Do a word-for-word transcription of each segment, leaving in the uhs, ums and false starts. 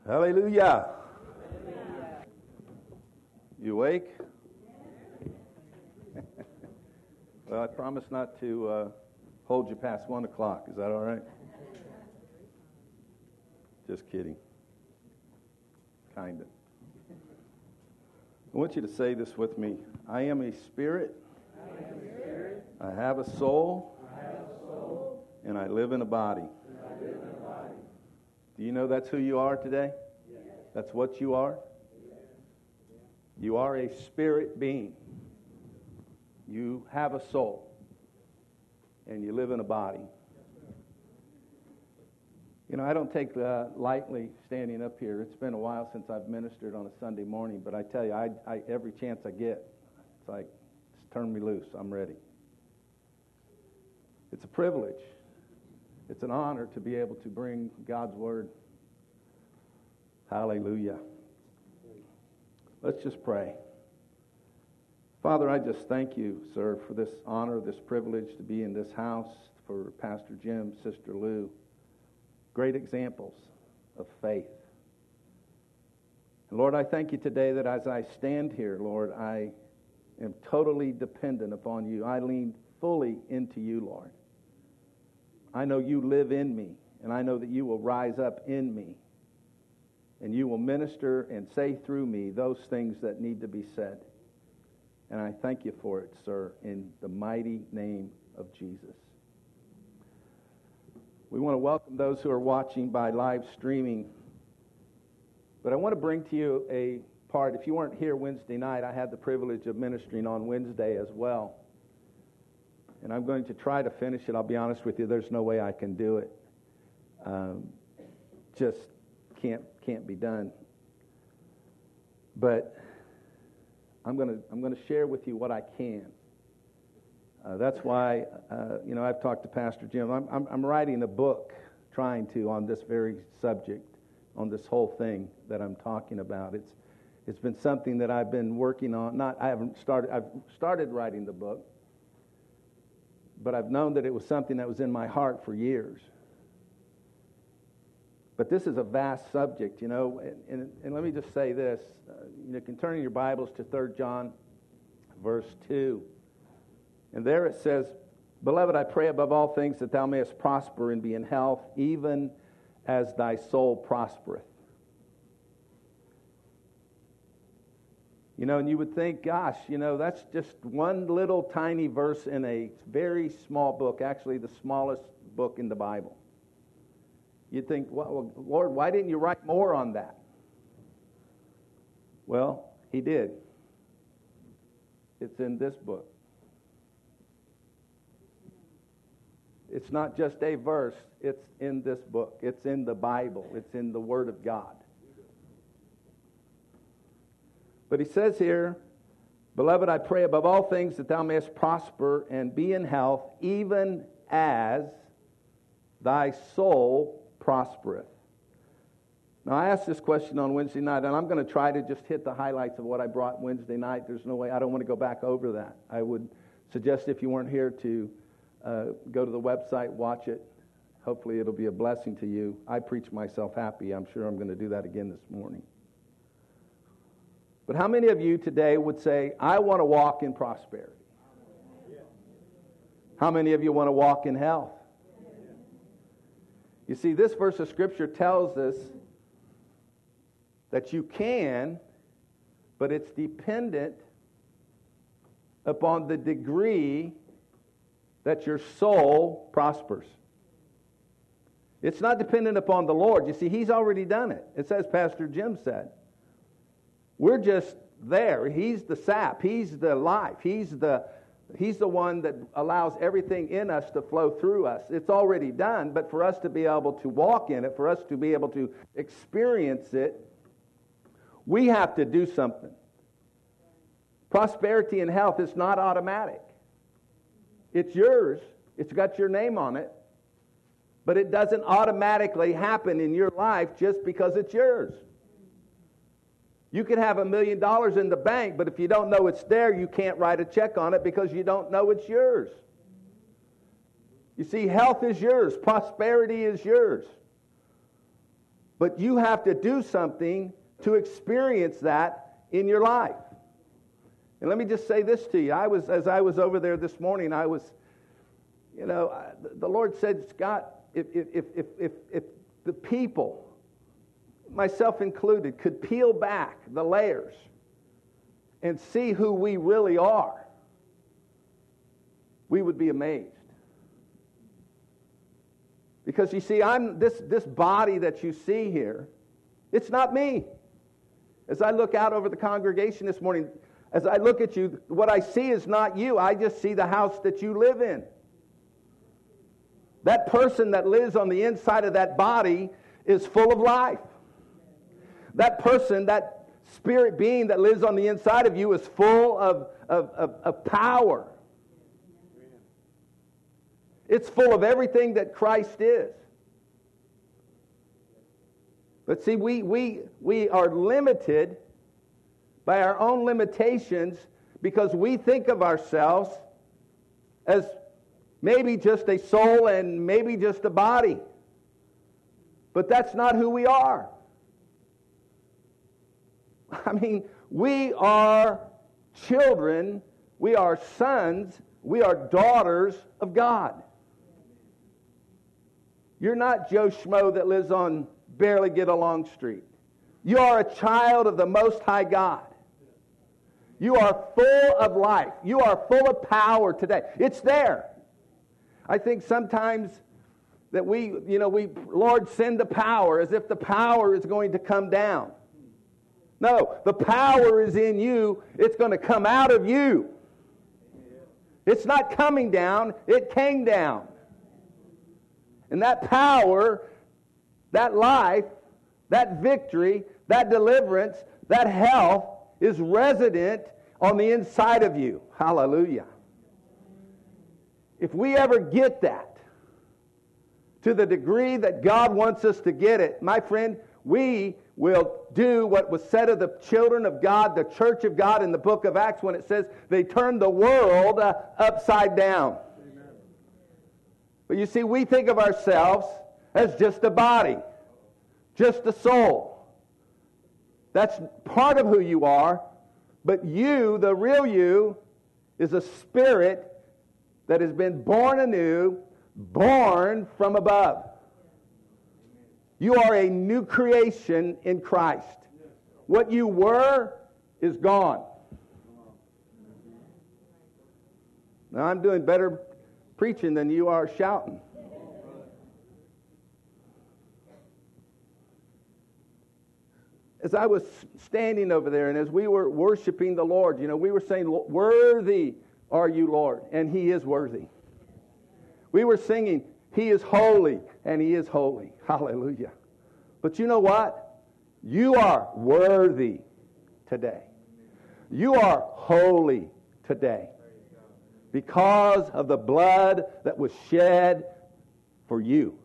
Hallelujah. You awake? Well, I promise not to uh, hold you past one o'clock. Is that all right? Just kidding. Kind of. I want you to say this with me. I am a spirit. I am a spirit. I have a soul. I have a soul. And I live in a body. And I live in a body. Do you know that's who you are today? Yes. That's what you are? Yes. You are a spirit being. You have a soul. And you live in a body. You know, I don't take uh, lightly standing up here. It's been a while since I've ministered on a Sunday morning, but I tell you, I, I, every chance I get, it's like, just turn me loose. I'm ready. It's a privilege. It's an honor to be able to bring God's Word. Hallelujah. Let's just pray. Father, I just thank you, sir, for this honor, this privilege to be in this house, for Pastor Jim, Sister Lou. Great examples of faith. And Lord, I thank you today that as I stand here, Lord, I am totally dependent upon you. I lean fully into you, Lord. I know you live in me, and I know that you will rise up in me, and you will minister and say through me those things that need to be said. And I thank you for it, sir, in the mighty name of Jesus. We want to welcome those who are watching by live streaming. But I want to bring to you a part. If you weren't here Wednesday night, I had the privilege of ministering on Wednesday as well. And I'm going to try to finish it. I'll be honest with you, there's no way I can do it. Um, just can't can't be done. But I'm going to I'm going to share with you what I can. Uh, that's why, uh, you know, I've talked to Pastor Jim. I'm, I'm, I'm writing a book, trying to, on this very subject, on this whole thing that I'm talking about. It's it's been something that I've been working on. Not I haven't started. I've started writing the book, but I've known that it was something that was in my heart for years. But this is a vast subject, you know. And, and, and let me just say this: uh, you know, can turn in your Bibles to Third John, verse two. And there it says, Beloved, I pray above all things that thou mayest prosper and be in health, even as thy soul prospereth. You know, and you would think, gosh, you know, that's just one little tiny verse in a very small book, actually the smallest book in the Bible. You'd think, well, Lord, why didn't you write more on that? Well, he did. It's in this book. It's not just a verse, it's in this book. It's in the Bible. It's in the Word of God. But he says here, Beloved, I pray above all things that thou mayest prosper and be in health, even as thy soul prospereth. Now, I asked this question on Wednesday night, and I'm going to try to just hit the highlights of what I brought Wednesday night. There's no way, I don't want to go back over that. I would suggest if you weren't here to Uh, go to the website, watch it. Hopefully it'll be a blessing to you. I preach myself happy. I'm sure I'm going to do that again this morning. But how many of you today would say, I want to walk in prosperity? How many of you want to walk in health? You see, this verse of Scripture tells us that you can, but it's dependent upon the degree that your soul prospers. It's not dependent upon the Lord. You see, He's already done it. It's as Pastor Jim said. We're just there. He's the sap. He's the life. He's the, he's the one that allows everything in us to flow through us. It's already done, but for us to be able to walk in it, for us to be able to experience it, we have to do something. Prosperity and health is not automatic. It's yours. It's got your name on it. But it doesn't automatically happen in your life just because it's yours. You can have a million dollars in the bank, but if you don't know it's there, you can't write a check on it because you don't know it's yours. You see, health is yours. Prosperity is yours. But you have to do something to experience that in your life. And let me just say this to you. I was, as I was over there this morning, I was, you know, the Lord said, Scott, if if if if if, if the people, myself included, could peel back the layers and see who we really are, we would be amazed. Because you see, I'm this this body that you see here, it's not me. As I look out over the congregation this morning, as I look at you, what I see is not you. I just see the house that you live in. That person that lives on the inside of that body is full of life. That person, that spirit being that lives on the inside of you is full of, of, of, of power. It's full of everything that Christ is. But see, we, we, we are limited by our own limitations because we think of ourselves as maybe just a soul and maybe just a body. But that's not who we are. I mean, we are children, we are sons, we are daughters of God. You're not Joe Schmo that lives on Barely Get Along Street. You are a child of the Most High God. You are full of life. You are full of power today. It's there. I think sometimes that we, you know, we, Lord, send the power as if the power is going to come down. No, the power is in you. It's going to come out of you. It's not coming down. It came down. And that power, that life, that victory, that deliverance, that health is resident on the inside of you. Hallelujah. If we ever get that to the degree that God wants us to get it, my friend, we will do what was said of the children of God, the church of God in the book of Acts when it says they turned the world uh, upside down. Amen. But you see, we think of ourselves as just a body, just a soul. That's part of who you are, but you, the real you, is a spirit that has been born anew, born from above. You are a new creation in Christ. What you were is gone. Now, I'm doing better preaching than you are shouting. As I was standing over there and as we were worshiping the Lord, you know, we were saying, "Worthy are you, Lord," and He is worthy. We were singing, "He is holy," and He is holy. Hallelujah. But you know what? You are worthy today. You are holy today because of the blood that was shed for you.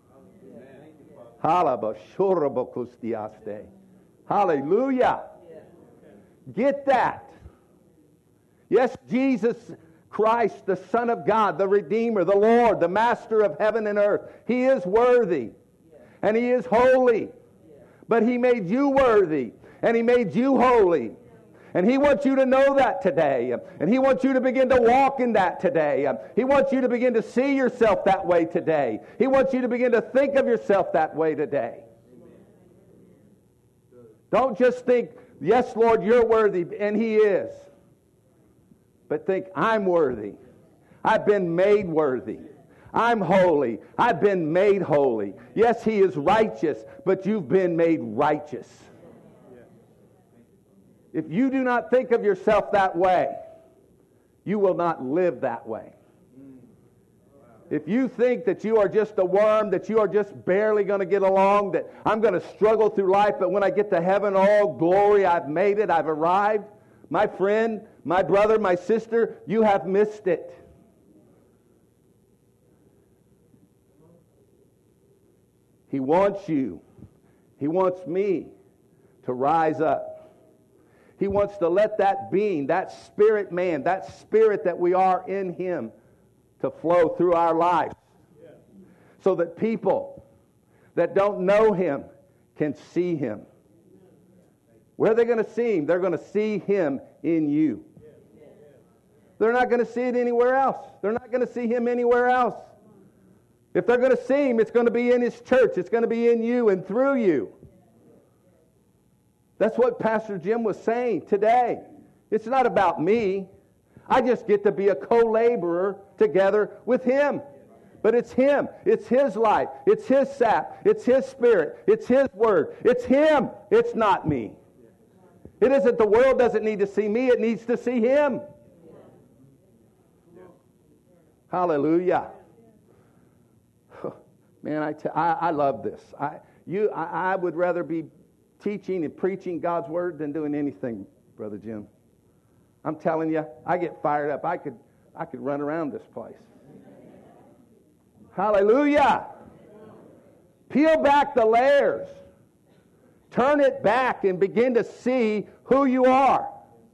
Hallelujah. Get that. Yes, Jesus Christ, the Son of God, the Redeemer, the Lord, the Master of heaven and earth. He is worthy and He is holy. But He made you worthy and He made you holy. And He wants you to know that today. And He wants you to begin to walk in that today. He wants you to begin to see yourself that way today. He wants you to begin to think of yourself that way today. Don't just think, "Yes, Lord, you're worthy," and He is. But think, "I'm worthy. I've been made worthy. I'm holy. I've been made holy." Yes, He is righteous, but you've been made righteous. If you do not think of yourself that way, you will not live that way. If you think that you are just a worm, that you are just barely going to get along, that I'm going to struggle through life, but when I get to heaven, oh, glory, I've made it, I've arrived. My friend, my brother, my sister, you have missed it. He wants you, He wants me to rise up. He wants to let that being, that spirit man, that spirit that we are in Him, to flow through our lives. So that people that don't know Him can see Him. Where are they going to see Him? They're going to see Him in you. They're not going to see it anywhere else. They're not going to see Him anywhere else. If they're going to see Him, it's going to be in His church. It's going to be in you and through you. That's what Pastor Jim was saying today. It's not about me. I just get to be a co-laborer together with Him. But it's Him. It's His life. It's His sap. It's His Spirit. It's His Word. It's Him. It's not me. It isn't the world doesn't need to see me. It needs to see Him. Hallelujah. Man, I, t- I, I love this. I, you, I, I would rather be teaching and preaching God's Word than doing anything, Brother Jim. I'm telling you, I get fired up. I could, I could run around this place. Hallelujah. Peel back the layers. Turn it back and begin to see who you are.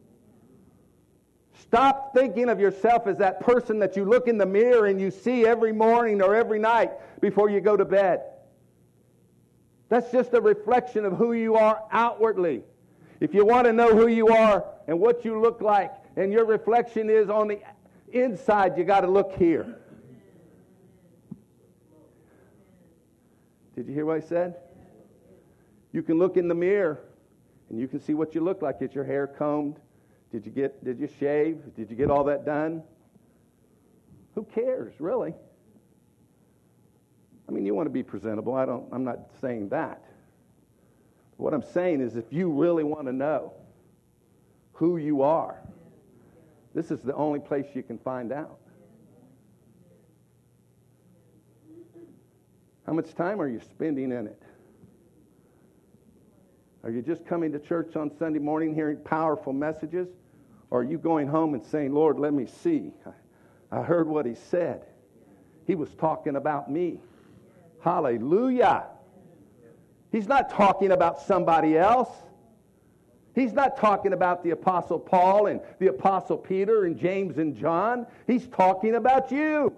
Stop thinking of yourself as that person that you look in the mirror and you see every morning or every night before you go to bed. That's just a reflection of who you are outwardly. If you want to know who you are and what you look like, and your reflection is on the inside, you got to look here. Did you hear what I said? You can look in the mirror and you can see what you look like. Is your hair combed? Did you get? Did you shave? Did you get all that done? Who cares, really? I mean, you want to be presentable. I don't. I'm not saying that. What I'm saying is, if you really want to know who you are, this is the only place you can find out. How much time are you spending in it? Are you just coming to church on Sunday morning hearing powerful messages? Or are you going home and saying, Lord, let me see. I heard what He said. He was talking about me. Hallelujah. He's not talking about somebody else. He's not talking about the Apostle Paul and the Apostle Peter and James and John. He's talking about you.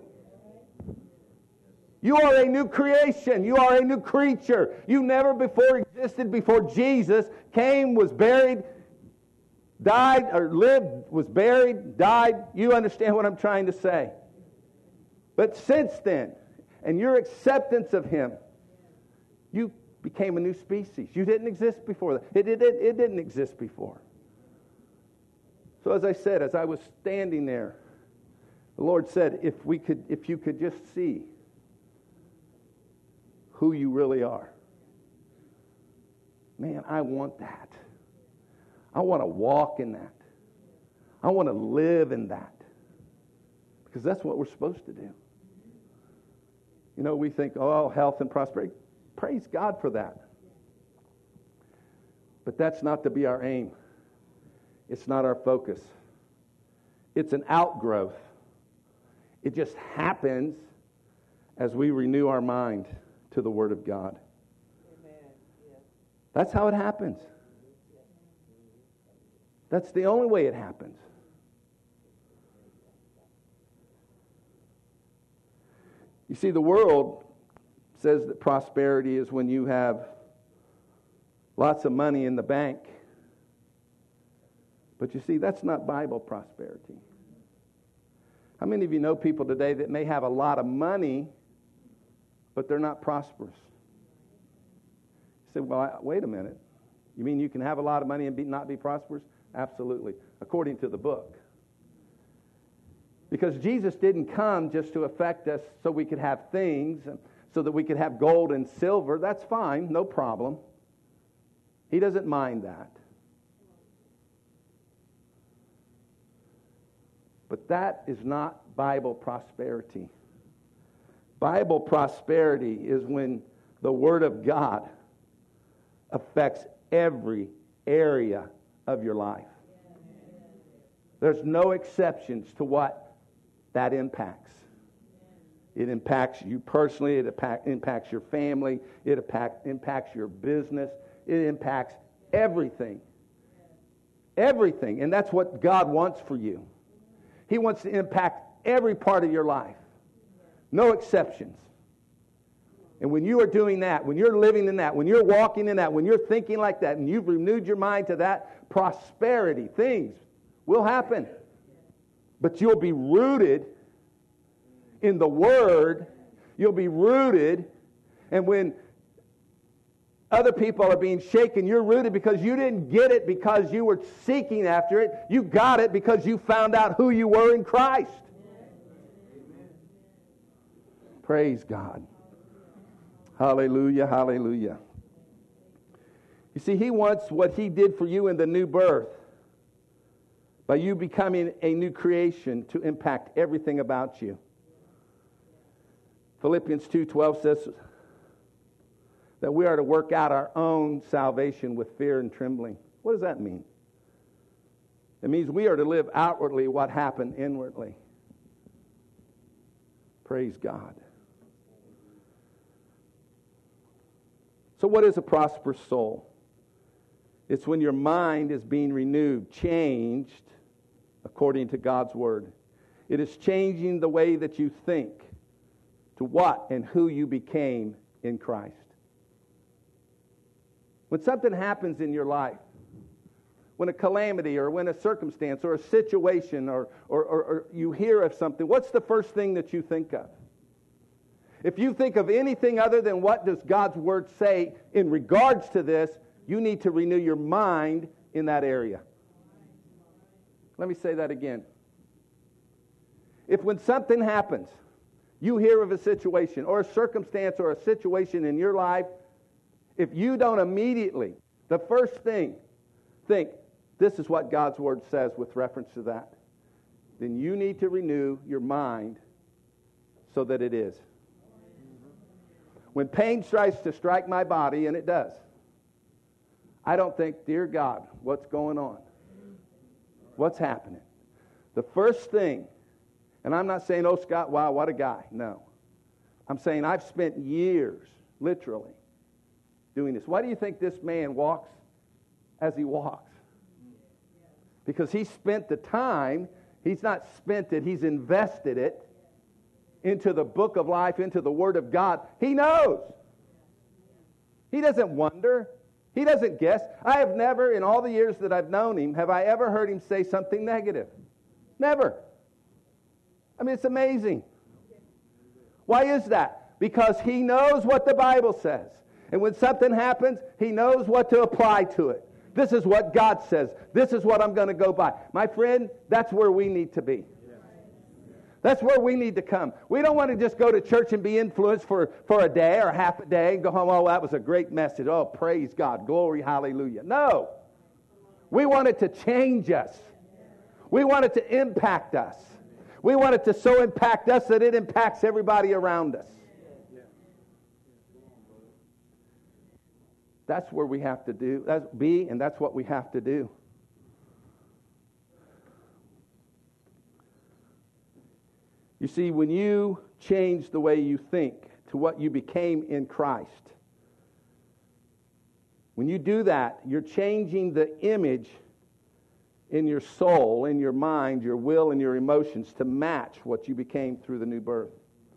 You are a new creation. You are a new creature. You never before existed before Jesus came, was buried, died, or lived, was buried, died. You understand what I'm trying to say. But since then, and your acceptance of Him, you became a new species. You didn't exist before that. It, it, it, it didn't exist before. So as I said, as I was standing there, the Lord said, if we could, if you could just see who you really are. Man, I want that. I want to walk in that. I want to live in that. Because that's what we're supposed to do. You know, we think, oh, health and prosperity. Praise God for that. But that's not to be our aim. It's not our focus. It's an outgrowth. It just happens as we renew our mind to the Word of God. Amen. Yes. That's how it happens. That's the only way it happens. You see, the world says that prosperity is when you have lots of money in the bank. But you see, that's not Bible prosperity. How many of you know people today that may have a lot of money, but they're not prosperous? You say, well, I, wait a minute. You mean you can have a lot of money and be, not be prosperous? Absolutely, according to the book. Because Jesus didn't come just to affect us so we could have things, so that we could have gold and silver. That's fine, no problem. He doesn't mind that. But that is not Bible prosperity. Bible prosperity is when the Word of God affects every area of your life. There's no exceptions to what that impacts. It impacts you personally. It impact, impacts your family. It impact, impacts your business. It impacts everything. Everything. And that's what God wants for you. He wants to impact every part of your life. No exceptions. And when you are doing that, when you're living in that, when you're walking in that, when you're thinking like that, and you've renewed your mind to that, prosperity, things will happen. But you'll be rooted in the Word. You'll be rooted. And when other people are being shaken, you're rooted because you didn't get it because you were seeking after it. You got it because you found out who you were in Christ. Amen. Praise God. Hallelujah, hallelujah. You see, He wants what He did for you in the new birth, by you becoming a new creation, to impact everything about you. Philippians two twelve says that we are to work out our own salvation with fear and trembling. What does that mean? It means we are to live outwardly what happened inwardly. Praise God. So what is a prosperous soul? It's when your mind is being renewed, changed according to God's Word. It is changing the way that you think to what and who you became in Christ. When something happens in your life, when a calamity or when a circumstance or a situation or, or, or, or you hear of something, what's the first thing that you think of? If you think of anything other than what does God's Word say in regards to this, you need to renew your mind in that area. Let me say that again. If when something happens, you hear of a situation or a circumstance or a situation in your life, if you don't immediately, the first thing, think, this is what God's Word says with reference to that, then you need to renew your mind so that it is. When pain tries to strike my body, and it does, I don't think, dear God, what's going on? What's happening? The first thing, and I'm not saying, oh, Scott, wow, what a guy. No. I'm saying I've spent years, literally, doing this. Why do you think this man walks as he walks? Because he spent the time, he's not spent it, he's invested it into the book of life, into the Word of God. He knows. He doesn't wonder. He doesn't guess. I have never, in all the years that I've known him, have I ever heard him say something negative. Never. I mean, it's amazing. Why is that? Because he knows what the Bible says. And when something happens, he knows what to apply to it. This is what God says. This is what I'm going to go by. My friend, that's where we need to be. That's where we need to come. We don't want to just go to church and be influenced for, for a day or half a day and go home, oh, that was a great message. Oh, praise God. Glory, hallelujah. No. We want it to change us. We want it to impact us. We want it to so impact us that it impacts everybody around us. That's where we have to do, that's be, and that's what we have to do. You see, when you change the way you think to what you became in Christ, when you do that, you're changing the image in your soul, in your mind, your will, and your emotions to match what you became through the new birth.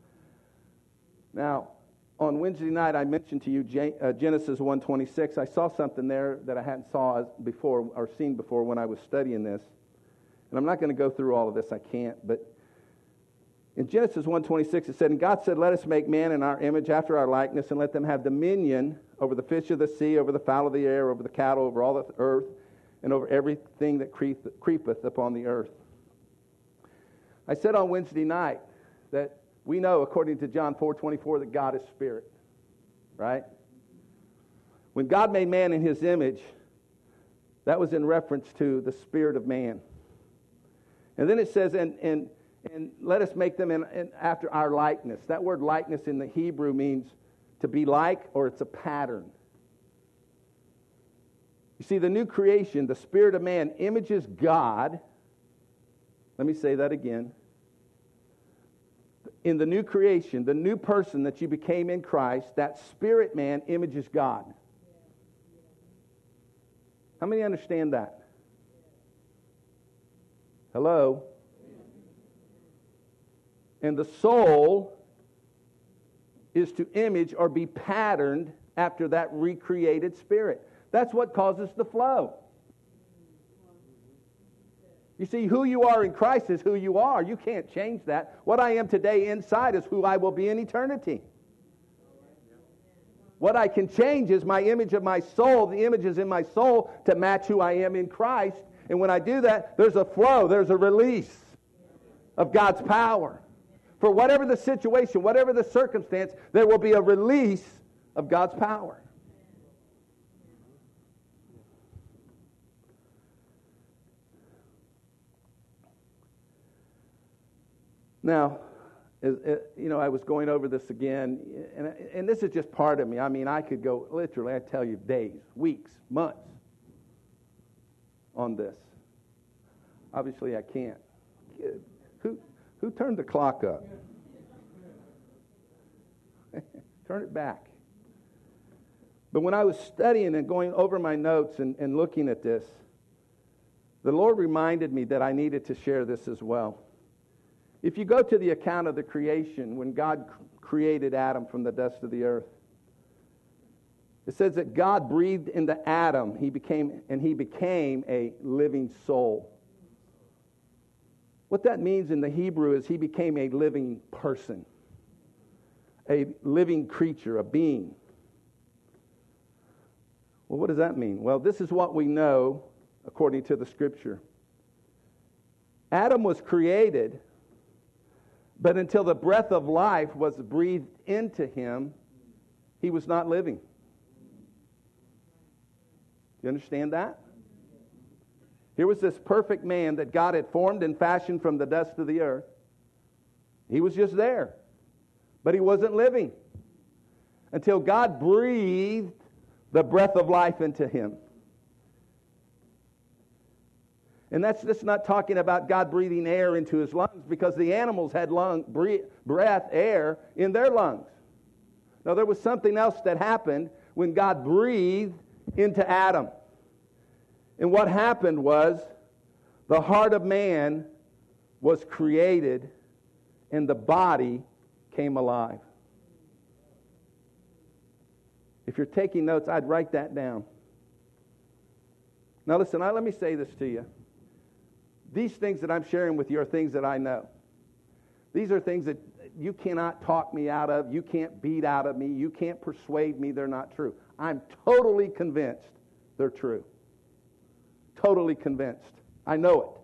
Now, on Wednesday night, I mentioned to you Genesis one twenty-six. I saw something there that I hadn't saw before or seen before when I was studying this. And I'm not going to go through all of this. I can't. But in Genesis one twenty-six, it said, "And God said, let us make man in our image after our likeness, and let them have dominion over the fish of the sea, over the fowl of the air, over the cattle, over all the earth, and over everything that creepeth upon the earth." I said on Wednesday night that we know, according to John four twenty-four, that God is spirit, right? When God made man in his image, that was in reference to the spirit of man. And then it says, and and, and let us make them in, in after our likeness. That word likeness in the Hebrew means to be like, or it's a pattern. You see, the new creation, the spirit of man, images God. Let me say that again. In the new creation, the new person that you became in Christ, that spirit man images God. How many understand that? Hello? And the soul is to image or be patterned after that recreated spirit. That's what causes the flow. You see, who you are in Christ is who you are. You can't change that. What I am today inside is who I will be in eternity. What I can change is my image of my soul, the images in my soul to match who I am in Christ. And when I do that, there's a flow, there's a release of God's power. For whatever the situation, whatever the circumstance, there will be a release of God's power. Now, as, as, you know, I was going over this again, and, and this is just part of me. I mean, I could go, literally, I tell you, days, weeks, months on this. Obviously, I can't. Who, who turned the clock up? Turn it back. But when I was studying and going over my notes and, and looking at this, the Lord reminded me that I needed to share this as well. If you go to the account of the creation, when God created Adam from the dust of the earth, it says that God breathed into Adam, he became, and he became a living soul. What that means in the Hebrew is he became a living person, a living creature, a being. Well, what does that mean? Well, this is what we know according to the Scripture. Adam was created, but until the breath of life was breathed into him, he was not living. You understand that? Here was this perfect man that God had formed and fashioned from the dust of the earth. He was just there, but he wasn't living until God breathed the breath of life into him. And that's just not talking about God breathing air into his lungs, because the animals had lung, breath, air in their lungs. Now, there was something else that happened when God breathed into Adam. And what happened was the heart of man was created and the body came alive. If you're taking notes, I'd write that down. Now listen, I, let me say this to you. These things that I'm sharing with you are things that I know. These are things that you cannot talk me out of. You can't beat out of me. You can't persuade me they're not true. I'm totally convinced they're true. Totally convinced. I know it.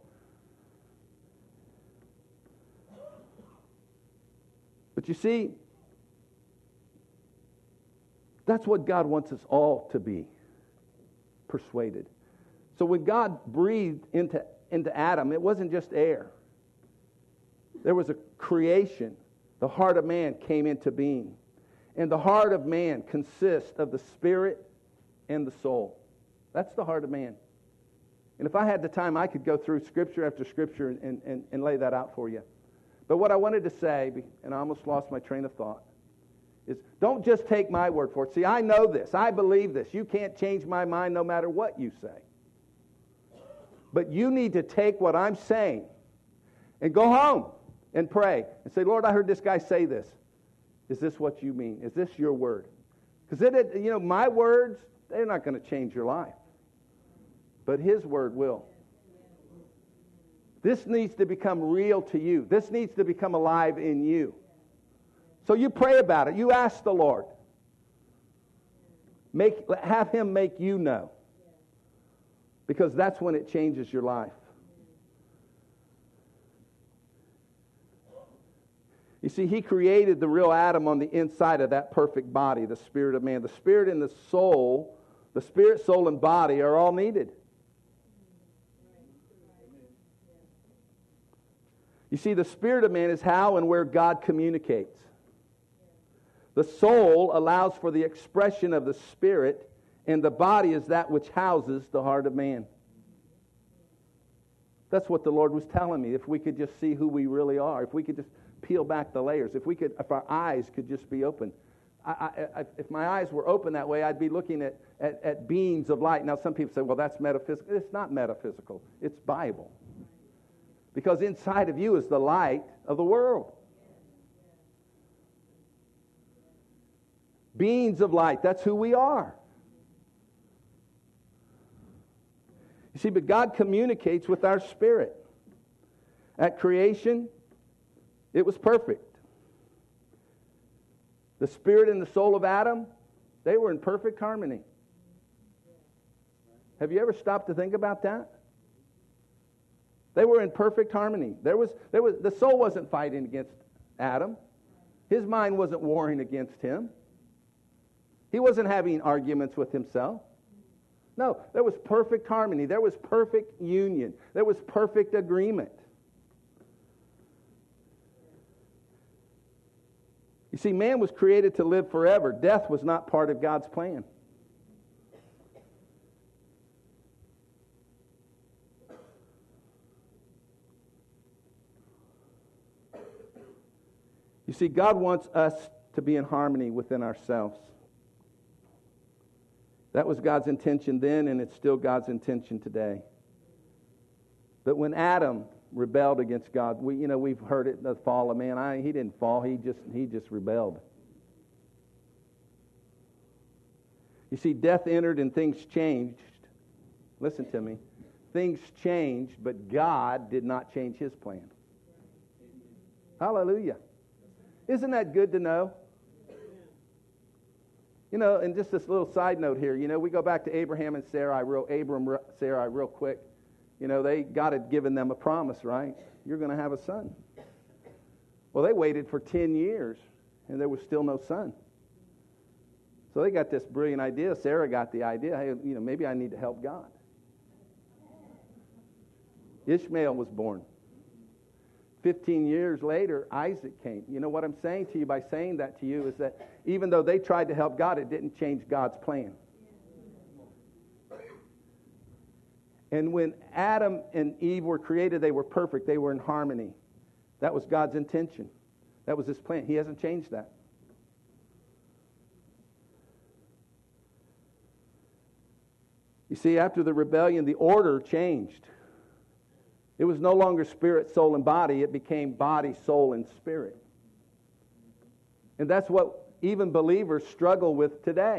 But you see, that's what God wants us all to be, persuaded. So when God breathed into, into Adam, it wasn't just air. There was a creation. The heart of man came into being. And the heart of man consists of the spirit and the soul. That's the heart of man. And if I had the time, I could go through scripture after scripture and, and, and lay that out for you. But what I wanted to say, and I almost lost my train of thought, is don't just take my word for it. See, I know this. I believe this. You can't change my mind no matter what you say. But you need to take what I'm saying and go home and pray and say, Lord, I heard this guy say this. Is this what you mean? Is this your word? Because, it, you know, my words, they're not going to change your life. But his word will. This needs to become real to you. This needs to become alive in you. So you pray about it. You ask the Lord. Make, have him make you know. Because that's when it changes your life. You see, he created the real Adam on the inside of that perfect body, the spirit of man. The spirit and the soul, the spirit, soul, and body are all needed. You see, the spirit of man is how and where God communicates. The soul allows for the expression of the spirit, and the body is that which houses the heart of man. That's what the Lord was telling me. If we could just see who we really are, if we could just peel back the layers, if we could, if our eyes could just be open. I, I, I, if my eyes were open that way, I'd be looking at, at, at beings of light. Now, some people say, well, that's metaphysical. It's not metaphysical. It's Bible. Because inside of you is the light of the world. Beings of light. That's who we are. You see, but God communicates with our spirit. At creation, it was perfect. The spirit and the soul of Adam, they were in perfect harmony. Have you ever stopped to think about that? They were in perfect harmony. There was, there was, the soul wasn't fighting against Adam. His mind wasn't warring against him. He wasn't having arguments with himself. No, there was perfect harmony. There was perfect union. There was perfect agreement. You see, man was created to live forever. Death was not part of God's plan. You see, God wants us to be in harmony within ourselves. That was God's intention then, and it's still God's intention today. But when Adam rebelled against God, we, you know, we've heard it, the fall of man. I, he didn't fall; he just he just rebelled. You see, death entered and things changed. Listen to me. Things changed, but God did not change His plan. Hallelujah. Isn't that good to know? You know, and just this little side note here, you know, we go back to Abraham and Sarai, real Abram, Sarai, real quick. You know, they God had given them a promise, right? You're going to have a son. Well, they waited for ten years, and there was still no son. So they got this brilliant idea. Sarah got the idea, hey, you know, maybe I need to help God. Ishmael was born. Fifteen years later, Isaac came. You know what I'm saying to you by saying that to you is that even though they tried to help God, it didn't change God's plan. And when Adam and Eve were created, they were perfect. They were in harmony. That was God's intention. That was His plan. He hasn't changed that. You see, after the rebellion, the order changed. It was no longer spirit, soul, and body. It became body, soul, and spirit. And that's what even believers struggle with today.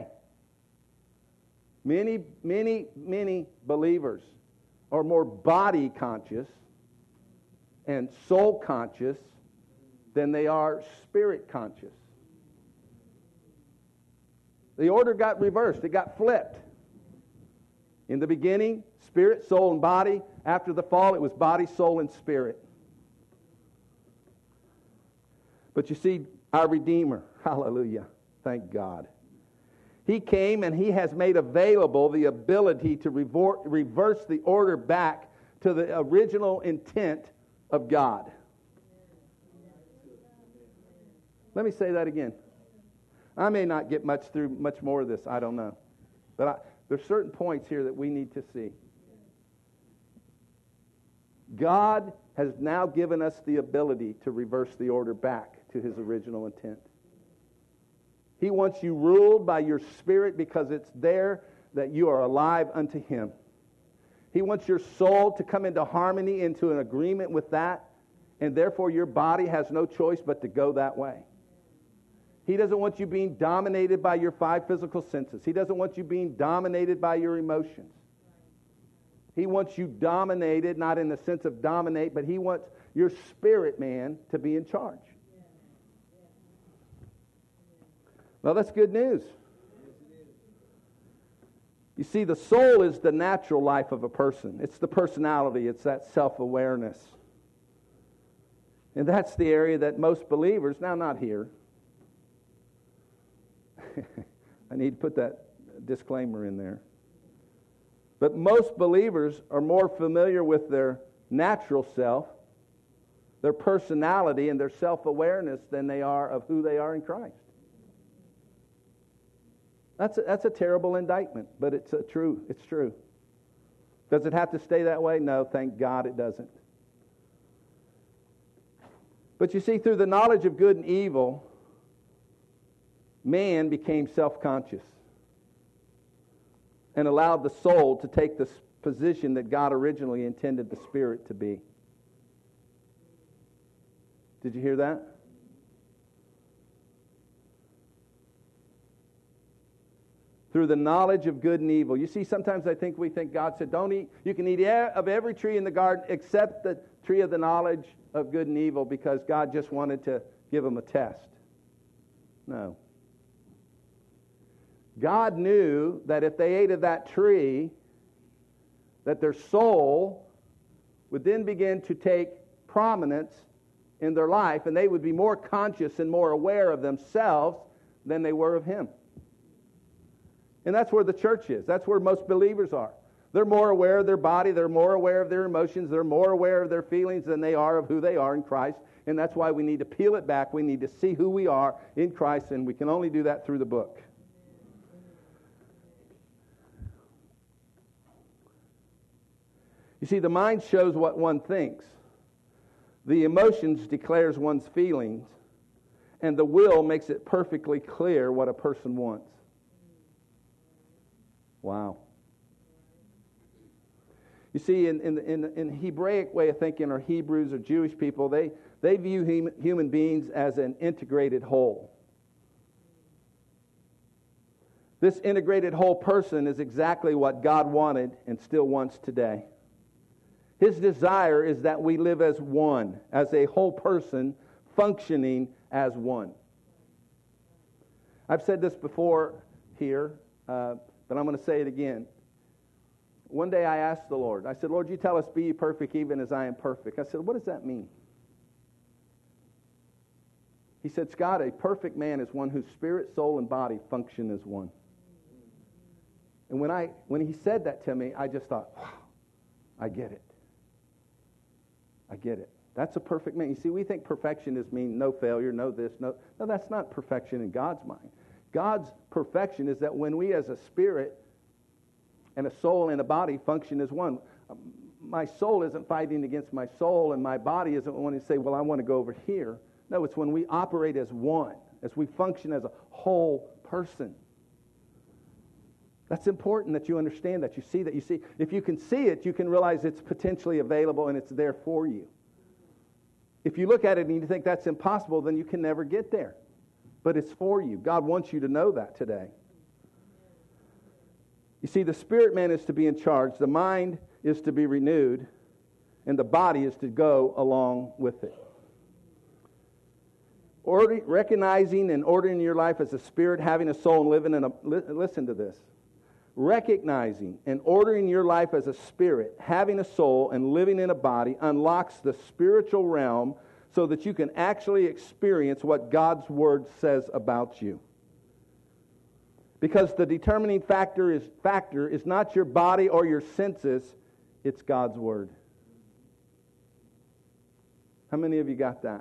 Many, many, many believers are more body conscious and soul conscious than they are spirit conscious. The order got reversed. It got flipped. In the beginning, spirit, soul, and body. After the fall, it was body, soul, and spirit. But you see, our Redeemer, hallelujah, thank God. He came and He has made available the ability to revor- reverse the order back to the original intent of God. Let me say that again. I may not get much through much more of this, I don't know. But I, there's certain points here that we need to see. God has now given us the ability to reverse the order back to His original intent. He wants you ruled by your spirit because it's there that you are alive unto Him. He wants your soul to come into harmony, into an agreement with that, and therefore your body has no choice but to go that way. He doesn't want you being dominated by your five physical senses. He doesn't want you being dominated by your emotions. He wants you dominated, not in the sense of dominate, but He wants your spirit man to be in charge. Well, that's good news. You see, the soul is the natural life of a person. It's the personality. It's that self-awareness. And that's the area that most believers, now not here, I need to put that disclaimer in there. But most believers are more familiar with their natural self, their personality, and their self-awareness than they are of who they are in Christ. That's a, that's a terrible indictment, but it's a true. It's true. Does it have to stay that way? No, thank God it doesn't. But you see, through the knowledge of good and evil, man became self-conscious and allowed the soul to take the position that God originally intended the spirit to be. Did you hear that? through the knowledge of good and evil. You see, sometimes I think we think God said, don't eat, you can eat of every tree in the garden except the tree of the knowledge of good and evil, because God just wanted to give them a test. No. God knew that if they ate of that tree, that their soul would then begin to take prominence in their life, and they would be more conscious and more aware of themselves than they were of Him. And that's where the church is. That's where most believers are. They're more aware of their body, they're more aware of their emotions, they're more aware of their feelings than they are of who they are in Christ. And that's why we need to peel it back. We need to see who we are in Christ, and we can only do that through the book. You see, the mind shows what one thinks. The emotions declares one's feelings, and the will makes it perfectly clear what a person wants. Wow. You see, in in in, in Hebraic way of thinking, or Hebrews or Jewish people, they, they view hum, human beings as an integrated whole. This integrated whole person is exactly what God wanted and still wants today. His desire is that we live as one, as a whole person, functioning as one. I've said this before here, uh, but I'm going to say it again. One day I asked the Lord, I said, Lord, you tell us, be ye perfect even as I am perfect. I said, what does that mean? He said, Scott, a perfect man is one whose spirit, soul, and body function as one. And when I when he said that to me, I just thought, wow, I get it. I get it. That's a perfect man. You see, we think perfection is mean no failure, no this, no... No, that's not perfection in God's mind. God's perfection is that when we as a spirit and a soul and a body function as one, my soul isn't fighting against my soul, and my body isn't wanting to say, well, I want to go over here. No, it's when we operate as one, as we function as a whole person. That's important that you understand that. You see that. You see, if you can see it, you can realize it's potentially available and it's there for you. If you look at it and you think that's impossible, then you can never get there. But it's for you. God wants you to know that today. You see, the spirit man is to be in charge, the mind is to be renewed, and the body is to go along with it. Order, recognizing and ordering your life as a spirit, having a soul, and living in a... Listen to this. Recognizing and ordering your life as a spirit, having a soul, and living in a body unlocks the spiritual realm so that you can actually experience what God's Word says about you. Because the determining factor is factor is not your body or your senses, it's God's Word. How many of you got that?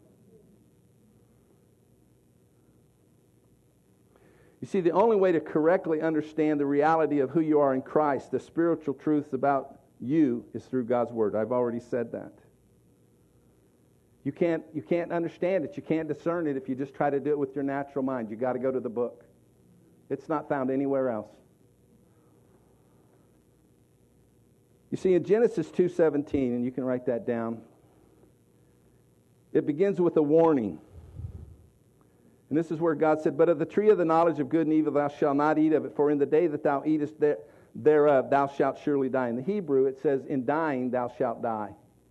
You see, the only way to correctly understand the reality of who you are in Christ, the spiritual truths about you, is through God's Word. I've already said that. You can't, you can't understand it. You can't discern it if you just try to do it with your natural mind. You've got to go to the book. It's not found anywhere else. You see, in Genesis two seventeen, and you can write that down, it begins with a warning. And this is where God said, but of the tree of the knowledge of good and evil thou shalt not eat of it, for in the day that thou eatest thereof thou shalt surely die. In the Hebrew it says, in dying thou shalt die.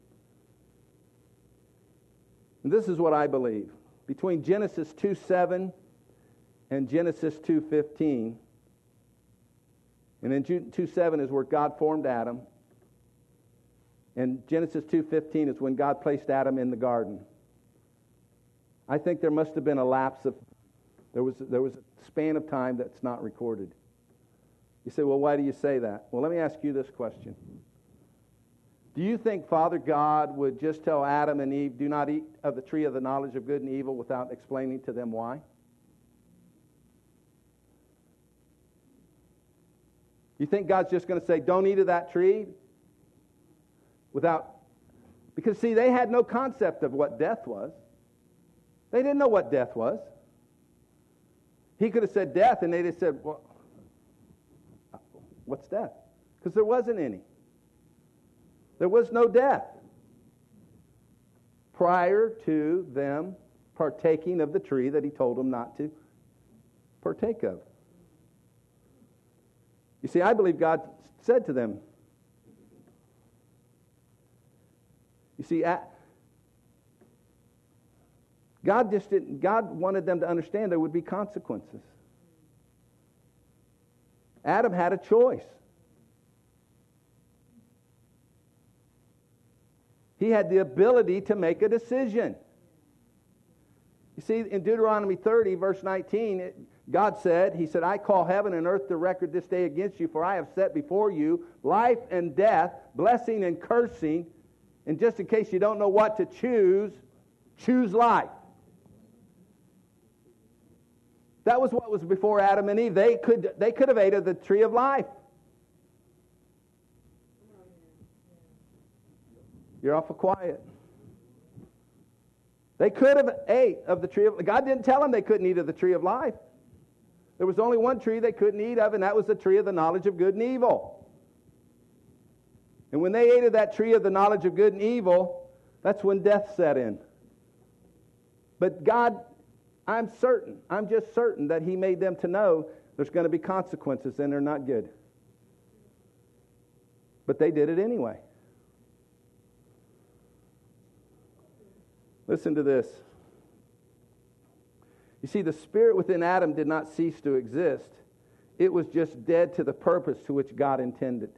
And this is what I believe. Between Genesis two seven and Genesis two fifteen, and in two seven is where God formed Adam, and Genesis two fifteen is when God placed Adam in the garden. I think there must have been a lapse of, there was, there was a span of time that's not recorded. You say, well, why do you say that? Well, let me ask you this question. Do you think Father God would just tell Adam and Eve, do not eat of the tree of the knowledge of good and evil, without explaining to them why? You think God's just going to say, don't eat of that tree? Without, because see, they had no concept of what death was. They didn't know what death was. He could have said death, and they'd have said, well, what's death? Because there wasn't any. There was no death prior to them partaking of the tree that he told them not to partake of. You see, I believe God said to them, you see, God just didn't, God wanted them to understand there would be consequences. Adam had a choice. He had the ability to make a decision. You see, in Deuteronomy thirty, verse nineteen, it, God said, He said, I call heaven and earth to record this day against you, for I have set before you life and death, blessing and cursing. And just in case you don't know what to choose, choose life. That was what was before Adam and Eve. They could, they could have ate of the tree of life. You're awful quiet. They could have ate of the tree of life. God didn't tell them they couldn't eat of the tree of life. There was only one tree they couldn't eat of, and that was the tree of the knowledge of good and evil. And when they ate of that tree of the knowledge of good and evil, that's when death set in. But God, I'm certain, I'm just certain that He made them to know there's going to be consequences and they're not good. But they did it anyway. Listen to this. You see, the spirit within Adam did not cease to exist. It was just dead to the purpose to which God intended.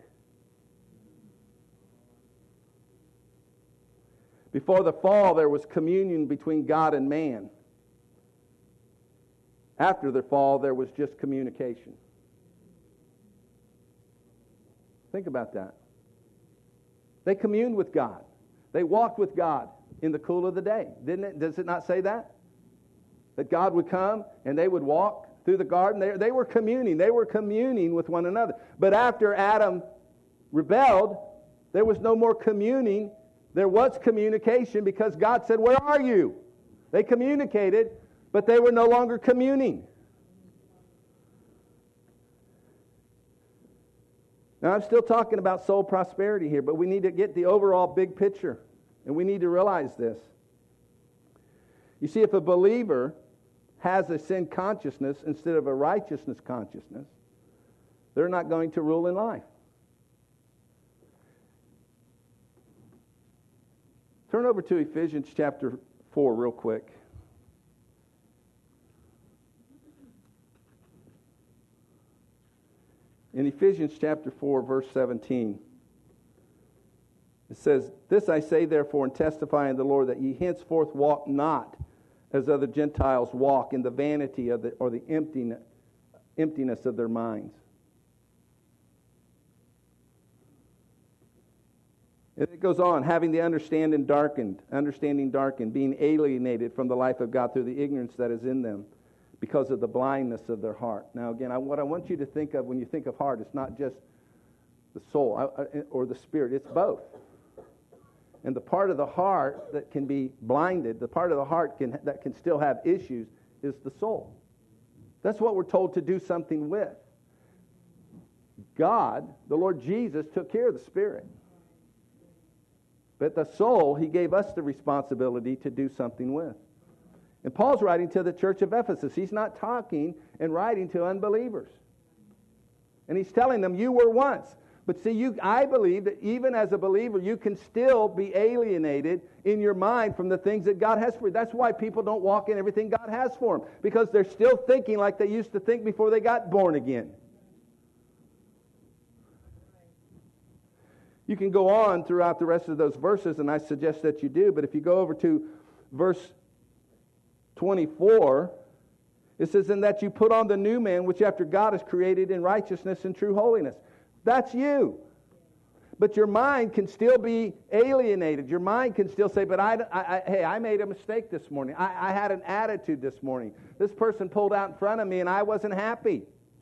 Before the fall, there was communion between God and man. After the fall, there was just communication. Think about that. They communed with God. They walked with God in the cool of the day. Didn't it? Does it not say that? That God would come and they would walk through the garden. They, they were communing. They were communing with one another. But after Adam rebelled, there was no more communing. There was communication because God said, where are you? They communicated, but they were no longer communing. Now, I'm still talking about soul prosperity here, but we need to get the overall big picture, and we need to realize this. You see, if a believer has a sin consciousness instead of a righteousness consciousness, they're not going to rule in life. Turn over to Ephesians chapter four real quick. In Ephesians chapter four, verse seventeen, it says, This I say therefore and testify in the Lord, that ye henceforth walk not as other Gentiles walk, in the vanity of the, or the emptiness, emptiness of their minds. And it goes on, having the understanding darkened, understanding darkened, being alienated from the life of God through the ignorance that is in them, because of the blindness of their heart. Now again, I, what I want you to think of when you think of heart, it's not just the soul or the spirit, it's both. And the part of the heart that can be blinded, the part of the heart can, that can still have issues, is the soul. That's what we're told to do something with. God, the Lord Jesus, took care of the spirit. But the soul, He gave us the responsibility to do something with. And Paul's writing to the church of Ephesus. He's not talking and writing to unbelievers. And he's telling them, you were once. But see, you, I believe that even as a believer, you can still be alienated in your mind from the things that God has for you. That's why people don't walk in everything God has for them. Because they're still thinking like they used to think before they got born again. You can go on throughout the rest of those verses, and I suggest that you do. But if you go over to verse twenty-four, it says, In that you put on the new man, which after God is created in righteousness and true holiness. That's you. But your mind can still be alienated. Your mind can still say, but I, I, I hey, I made a mistake this morning. I, I had an attitude this morning. This person pulled out in front of me and I wasn't happy.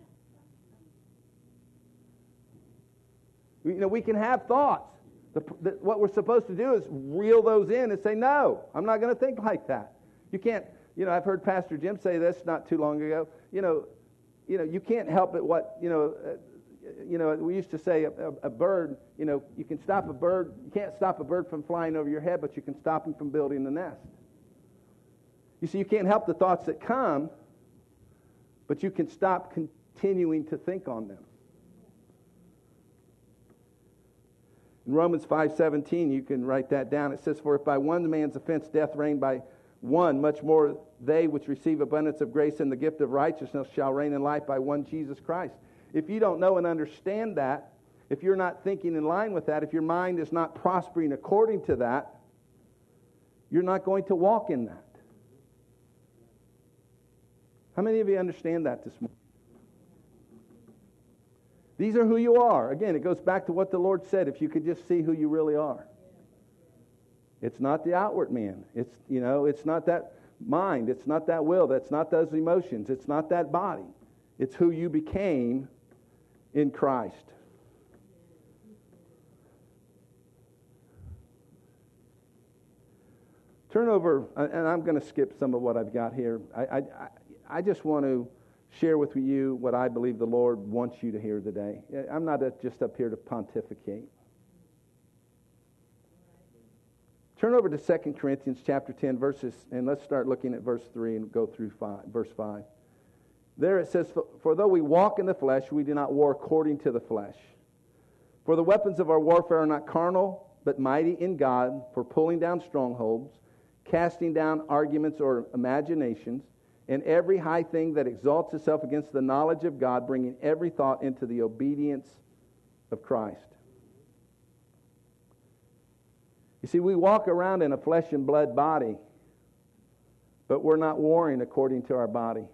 You know, we can have thoughts. The, the, what we're supposed to do is reel those in and say, no, I'm not going to think like that. You can't, you know, I've heard Pastor Jim say this not too long ago. You know, you know, you can't help it what, you know, uh, you know, we used to say a, a, a bird, you know, you can stop a bird, you can't stop a bird from flying over your head, but you can stop him from building the nest. You see, you can't help the thoughts that come, but you can stop continuing to think on them. In Romans five seventeen, you can write that down. It says, "For if by one man's offense death reigned by one, much more they which receive abundance of grace and the gift of righteousness shall reign in life by one Jesus Christ." If you don't know and understand that, if you're not thinking in line with that, if your mind is not prospering according to that, you're not going to walk in that. How many of you understand that this morning? These are who you are. Again, it goes back to what the Lord said, if you could just see who you really are. It's not the outward man. It's, you know, it's not that mind. It's not that will. That's not those emotions. It's not that body. It's who you became in Christ. Turn over, and I'm going to skip some of what I've got here. I, I, I just want to share with you what I believe the Lord wants you to hear today. I'm not just up here to pontificate. Turn over to Second Corinthians chapter ten, verses, and let's start looking at verse three and go through five, verse five. There it says, "For though we walk in the flesh, we do not war according to the flesh. For the weapons of our warfare are not carnal, but mighty in God for pulling down strongholds, casting down arguments or imaginations, and every high thing that exalts itself against the knowledge of God, bringing every thought into the obedience of Christ." You see, we walk around in a flesh and blood body, but we're not warring according to our body.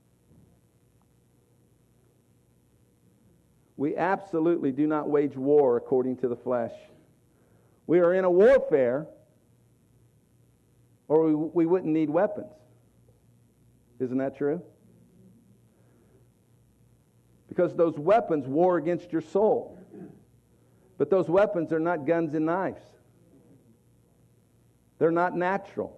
We absolutely do not wage war according to the flesh. We are in a warfare, or we, we wouldn't need weapons. Isn't that true? Because those weapons war against your soul. But those weapons are not guns and knives. They're not natural.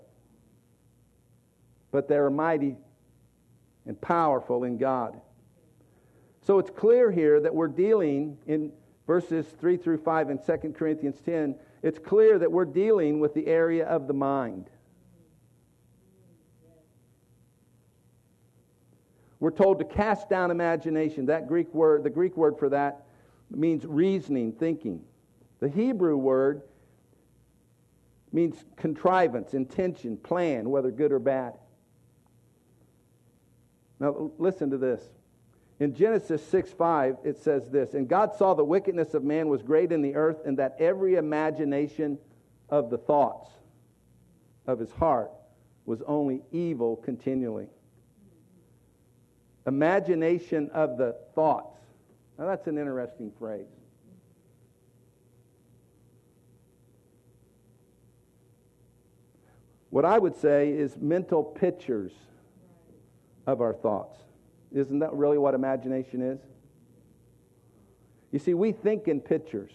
But they're mighty and powerful in God. So it's clear here that we're dealing in verses three through five in Second Corinthians ten. It's clear that we're dealing with the area of the mind. We're told to cast down imagination. That Greek word, the Greek word for that means reasoning, thinking. The Hebrew word means contrivance, intention, plan, whether good or bad. Now listen to this. In Genesis six five, it says this, "And God saw the wickedness of man was great in the earth, and that every imagination of the thoughts of his heart was only evil continually." Imagination of the thoughts. Now that's an interesting phrase. What I would say is mental pictures of our thoughts. Isn't that really what imagination is? You see, we think in pictures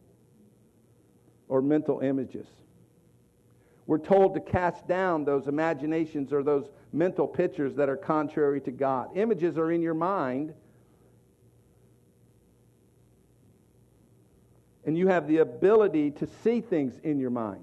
or mental images. We're told to cast down those imaginations or those mental pictures that are contrary to God. Images are in your mind, and you have the ability to see things in your mind.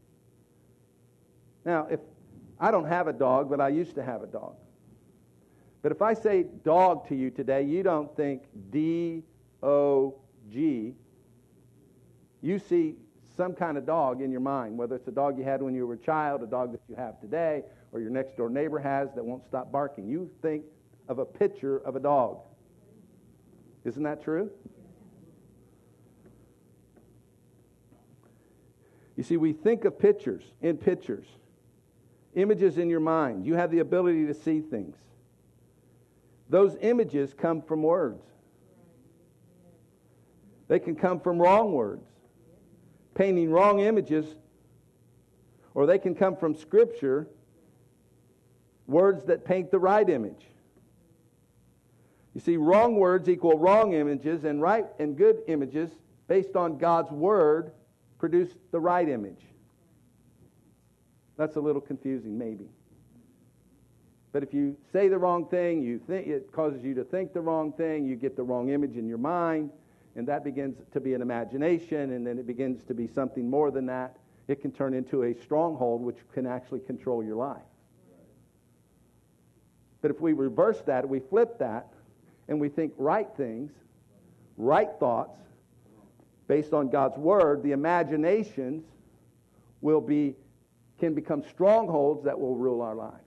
Now, if I don't have a dog, but I used to have a dog. But if I say dog to you today, you don't think D O G. You see some kind of dog in your mind, whether it's a dog you had when you were a child, a dog that you have today, or your next door neighbor has that won't stop barking. You think of a picture of a dog. Isn't that true? You see, we think of pictures in pictures, images in your mind. You have the ability to see things. Those images come from words. They can come from wrong words, painting wrong images, or they can come from Scripture, words that paint the right image. You see, wrong words equal wrong images, and right and good images based on God's Word produce the right image. That's a little confusing, maybe. But if you say the wrong thing, you think it causes you to think the wrong thing, you get the wrong image in your mind, and that begins to be an imagination, and then it begins to be something more than that. It can turn into a stronghold which can actually control your life. But if we reverse that, we flip that, and we think right things, right thoughts, based on God's Word, the imaginations will be, can become strongholds that will rule our lives.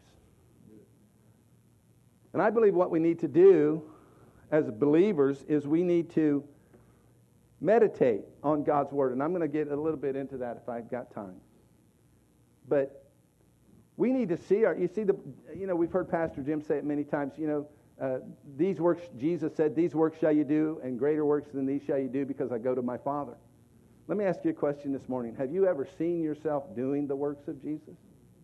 And I believe what we need to do as believers is we need to meditate on God's Word. And I'm going to get a little bit into that if I've got time. But we need to see our, you see, the, you know, we've heard Pastor Jim say it many times, you know, uh, these works, Jesus said, these works shall you do, and greater works than these shall you do because I go to my Father. Let me ask you a question this morning. Have you ever seen yourself doing the works of Jesus?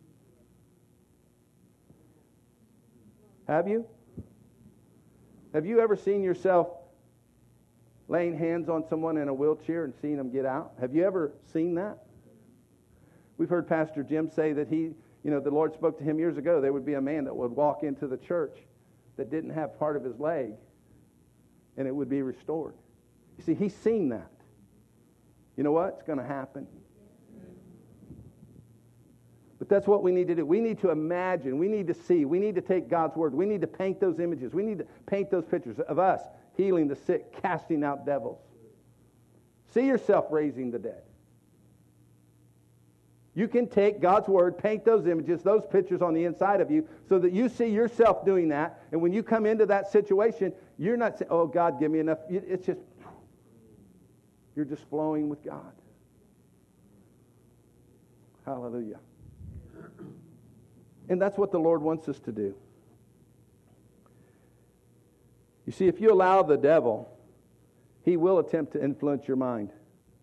Have you? Have you ever seen yourself laying hands on someone in a wheelchair and seeing them get out? Have you ever seen that? We've heard Pastor Jim say that he, you know, the Lord spoke to him years ago. There would be a man that would walk into the church that didn't have part of his leg, and it would be restored. You see, he's seen that. You know what? It's going to happen. But that's what we need to do. We need to imagine. We need to see. We need to take God's Word. We need to paint those images. We need to paint those pictures of us healing the sick, casting out devils. See yourself raising the dead. You can take God's Word, paint those images, those pictures on the inside of you so that you see yourself doing that. And when you come into that situation, you're not saying, oh, God, give me enough. It's just, you're just flowing with God. Hallelujah. And that's what the Lord wants us to do. You see, if you allow the devil, he will attempt to influence your mind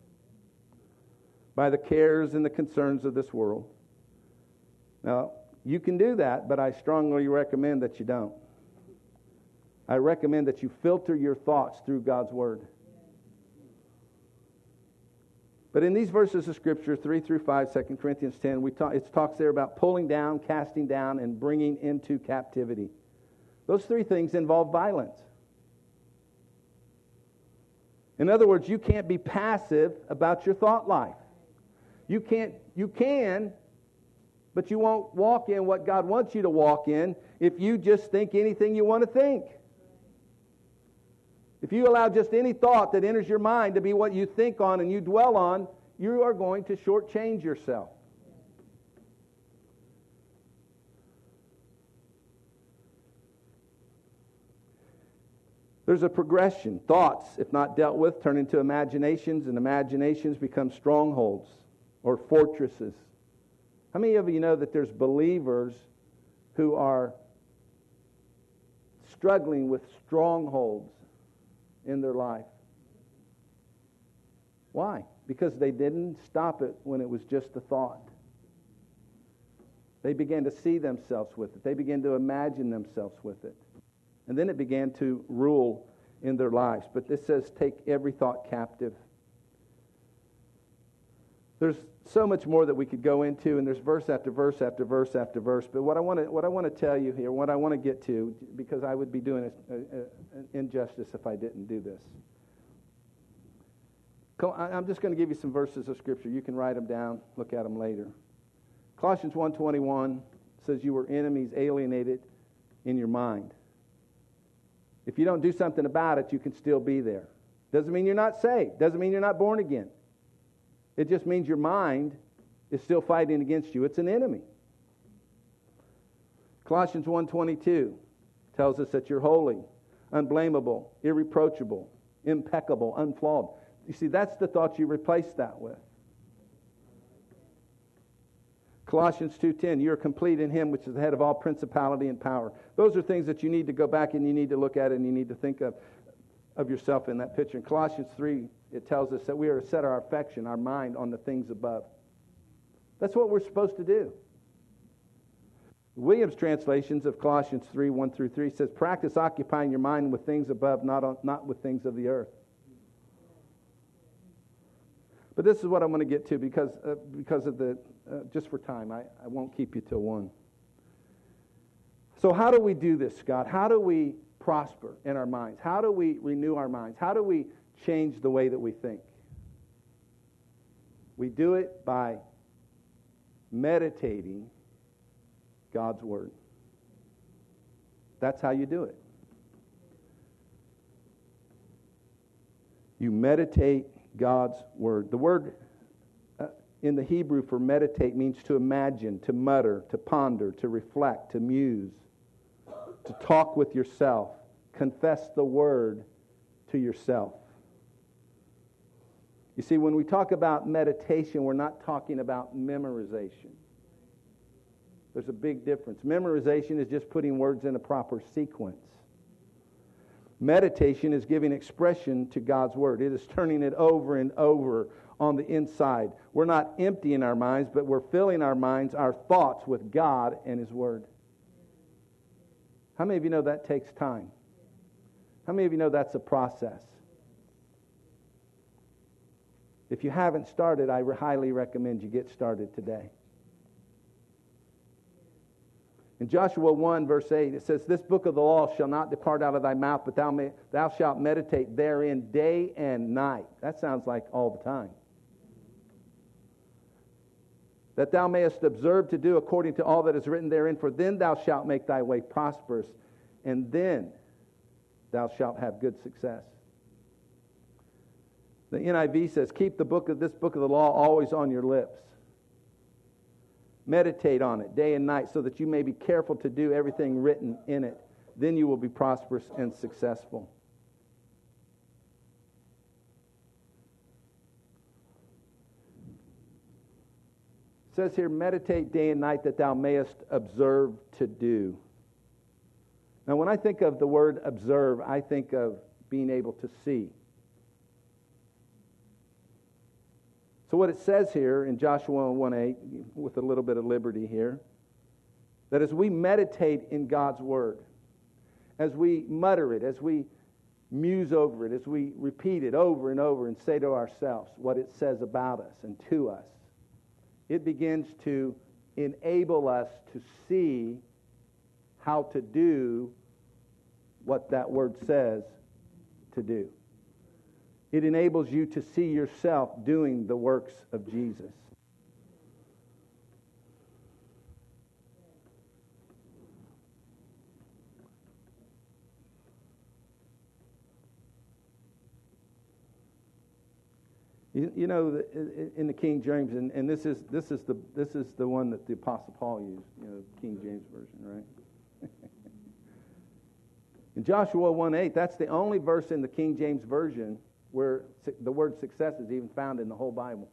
by the cares and the concerns of this world. Now, you can do that, but I strongly recommend that you don't. I recommend that you filter your thoughts through God's Word. But in these verses of Scripture, three through five, Second Corinthians ten, we talk, it talks there about pulling down, casting down, and bringing into captivity. Those three things involve violence. In other words, you can't be passive about your thought life. You can't, you can, but you won't walk in what God wants you to walk in if you just think anything you want to think. If you allow just any thought that enters your mind to be what you think on and you dwell on, you are going to shortchange yourself. There's a progression. Thoughts, if not dealt with, turn into imaginations, and imaginations become strongholds or fortresses. How many of you know that there's believers who are struggling with strongholds in their life? Why? Because they didn't stop it when it was just a thought. They began to see themselves with it. They began to imagine themselves with it. And then it began to rule in their lives. But this says, take every thought captive. There's so much more that we could go into, and there's verse after verse after verse after verse. But what I want to what I want to tell you here, what I want to get to, because I would be doing a, a, a, an injustice if I didn't do this. I'm just going to give you some verses of Scripture. You can write them down, look at them later. Colossians one twenty-one says you were enemies alienated in your mind. If you don't do something about it, you can still be there. Doesn't mean you're not saved. Doesn't mean you're not born again. It just means your mind is still fighting against you. It's an enemy. Colossians one twenty-two tells us that you're holy, unblameable, irreproachable, impeccable, unflawed. You see, that's the thought you replace that with. Colossians two ten, you are complete in Him, which is the head of all principality and power. Those are things that you need to go back and you need to look at and you need to think of, of yourself in that picture. In Colossians three, it tells us that we are to set our affection, our mind, on the things above. That's what we're supposed to do. Williams' translations of Colossians three, one through three says, practice occupying your mind with things above, not on, not with things of the earth. But this is what I'm going to get to because uh, because of the, uh, just for time, I, I won't keep you till one. So how do we do this, Scott? How do we prosper in our minds? How do we renew our minds? How do we change the way that we think? We do it by meditating God's Word. That's how you do it. You meditate God's Word. The word uh, in the Hebrew for meditate means to imagine, to mutter, to ponder, to reflect, to muse, to talk with yourself, confess the Word to yourself. You see, when we talk about meditation, we're not talking about memorization. There's a big difference. Memorization is just putting words in a proper sequence. Meditation is giving expression to God's Word. It is turning it over and over on the inside. We're not emptying our minds, but we're filling our minds, our thoughts with God and His Word. How many of you know that takes time? How many of you know that's a process? If you haven't started, I highly recommend you get started today. In Joshua one, verse eight, it says, "This book of the law shall not depart out of thy mouth, but thou, may, thou shalt meditate therein day and night." That sounds like all the time. "That thou mayest observe to do according to all that is written therein, for then thou shalt make thy way prosperous, and then thou shalt have good success." The N I V says, "Keep the book of this book of the law always on your lips. Meditate on it day and night, so that you may be careful to do everything written in it. Then you will be prosperous and successful." It says here, "Meditate day and night, that thou mayest observe to do." Now, when I think of the word observe, I think of being able to see. So what it says here in Joshua one eight, with a little bit of liberty here, that as we meditate in God's Word, as we mutter it, as we muse over it, as we repeat it over and over and say to ourselves what it says about us and to us, it begins to enable us to see how to do what that Word says to do. It enables you to see yourself doing the works of Jesus. You, you know, in the King James, and, and this is this is the this is the one that the Apostle Paul used, you know, King James version, right? In Joshua one eight, that's the only verse in the King James version where the word success is even found in the whole Bible.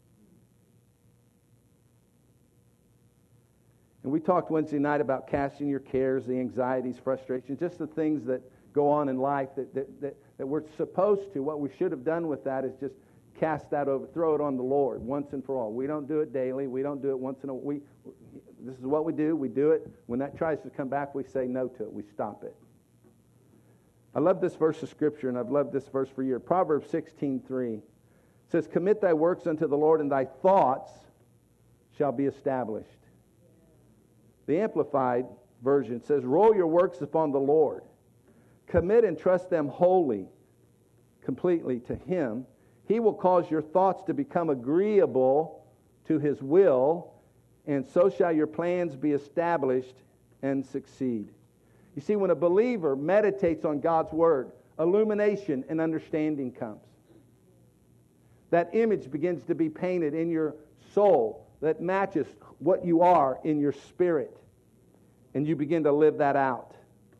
And we talked Wednesday night about casting your cares, the anxieties, frustrations, just the things that go on in life that, that, that, that we're supposed to. What we should have done with that is just cast that over, throw it on the Lord once and for all. We don't do it daily. We don't do it once in a week. This is what we do. We do it. When that tries to come back, we say no to it. We stop it. I love this verse of Scripture, and I've loved this verse for years. Proverbs sixteen three says, "Commit thy works unto the Lord, and thy thoughts shall be established." The Amplified Version says, "Roll your works upon the Lord. Commit and trust them wholly, completely to Him. He will cause your thoughts to become agreeable to His will, and so shall your plans be established and succeed." You see, when a believer meditates on God's Word, illumination and understanding comes. That image begins to be painted in your soul that matches what you are in your spirit. And you begin to live that out.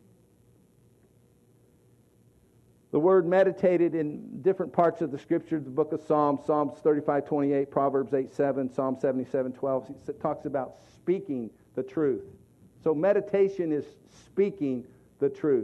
The word meditated in different parts of the Scripture, the book of Psalms, Psalms thirty-five twenty-eight, Proverbs eight seven, Psalm seventy-seven twelve, it talks about speaking the truth. So meditation is speaking the truth.